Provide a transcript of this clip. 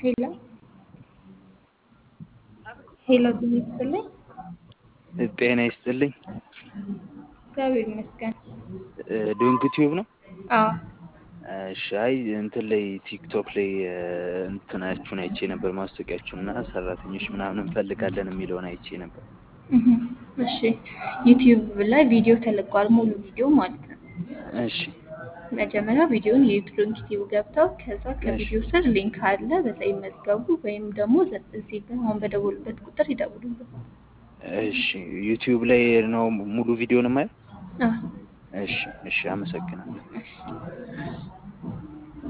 ሄሎ ሄሎ ጤና ይስጥልኝ። ጤና ይስጥልኝ። እግዚአብሔር ይመስገን። ዶንክ ቲዩብ ነው። አዎ እሺ፣ አይ እንትን ላይ ቲክቶክ ላይ እንትናችሁን አይቼ ነበር ማስታወቂያችሁና ሰራተኞች ምናምን እንፈልጋለን የሚለውን አይቼ ነበር። እህ እሺ ዩቲዩብ ላይ ቪዲዮ ተለቋል፣ ሙሉ ቪዲዮ ማለት ነው። እሺ መጀመሪያ ቪዲዮውን የዩቲዩብ ዩቲዩብ ገብተው ከዛ እሺ ከቪዲዮ ስር ሊንክ አለ፣ በዛ ይመዝገቡ ወይም ደግሞ እዚህ አሁን በደወሉበት ቁጥር ይደውሉልን። እሺ፣ ዩቲዩብ ላይ ነው ሙሉ ቪዲዮን ማየው። አዎ እሺ እሺ፣ አመሰግናለሁ። እሺ